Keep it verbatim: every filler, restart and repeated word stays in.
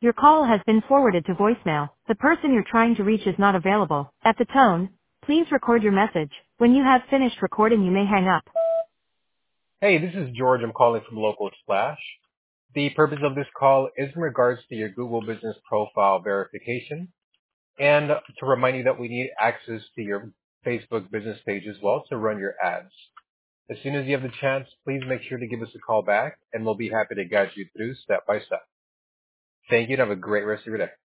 Your call has been forwarded to voicemail. The person you're trying to reach is not available. At the tone, please record your message. When you have finished recording, you may hang up. Hey, this is George. I'm calling from Local Splash. The purpose of this call is in regards to your Google Business Profile verification and to remind you that we need access to your Facebook business page as well to run your ads. As soon as you have the chance, please make sure to give us a call back and we'll be happy to guide you through step by step. Thank you and have a great rest of your day.